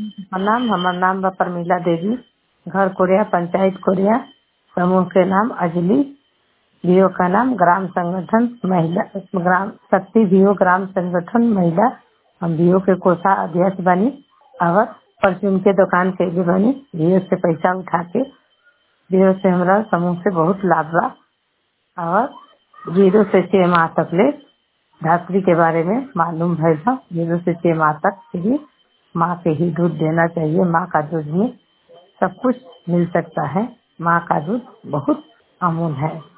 प्रणाम। हमार नाम बा प्रमिला देवी। घर कोरिया, पंचायत कोरिया। समूह के नाम अजली। बीओ का नाम ग्राम संगठन महिला, ग्राम शक्ति बीओ ग्राम संगठन महिला। हम बीओ के कोषा अध्यक्ष बनी और परचून के दुकान के भी बनी। बीओ से पैसा उठा के बीओ से हमारा समूह से बहुत लाभ बा और 0 से 6 माह तक ले धात्री के बारे में मालूम है। 0 से 6 माह तक ही माँ के ही दूध देना चाहिए। माँ का दूध में सब कुछ मिल सकता है। माँ का दूध बहुत अमूल्य है।